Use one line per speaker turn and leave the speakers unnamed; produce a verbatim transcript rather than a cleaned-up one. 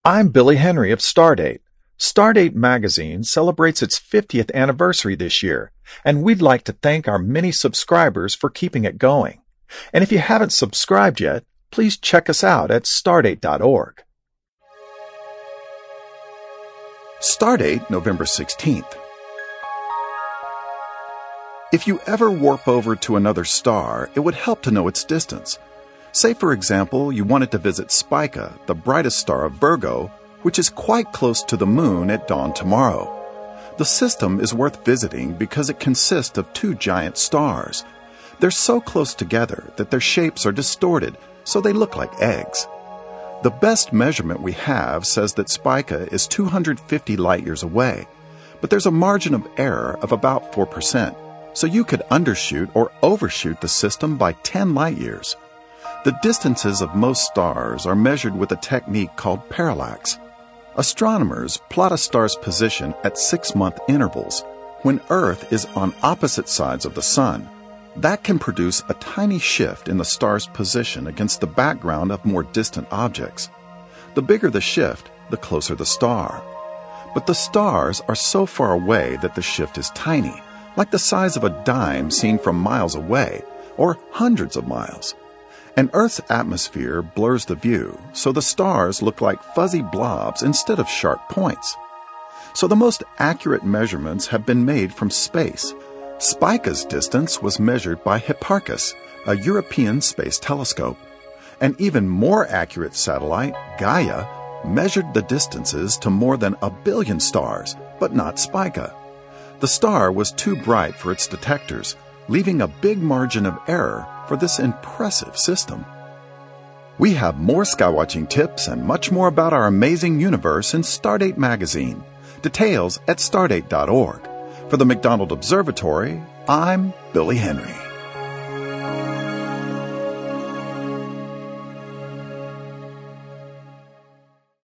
I'm Billy Henry of Stardate. Stardate magazine celebrates its fiftieth anniversary this year, and we'd like to thank our many subscribers for keeping it going. And if you haven't subscribed yet, please check us out at stardate dot org.
Stardate, November sixteenth. If you ever warp over to another star, it would help to know its distance. Say, for example, you wanted to visit Spica, the brightest star of Virgo, which is quite close to the Moon at dawn tomorrow. The system is worth visiting because it consists of two giant stars. They're so close together that their shapes are distorted, so they look like eggs. The best measurement we have says that Spica is two hundred fifty light-years away, but there's a margin of error of about four percent, so you could undershoot or overshoot the system by ten light-years. The distances of most stars are measured with a technique called parallax. Astronomers plot a star's position at six-month intervals, when Earth is on opposite sides of the Sun. That can produce a tiny shift in the star's position against the background of more distant objects. The bigger the shift, the closer the star. But the stars are so far away that the shift is tiny, like the size of a dime seen from miles away, or hundreds of miles. And Earth's atmosphere blurs the view, so the stars look like fuzzy blobs instead of sharp points. So the most accurate measurements have been made from space. Spica's distance was measured by Hipparcos, a European space telescope. An even more accurate satellite, Gaia, measured the distances to more than a billion stars, but not Spica. The star was too bright for its detectors, leaving a big margin of error for this impressive system. We have more skywatching tips and much more about our amazing universe in Stardate magazine. Details at stardate dot org. For the McDonald Observatory, I'm Billy Henry.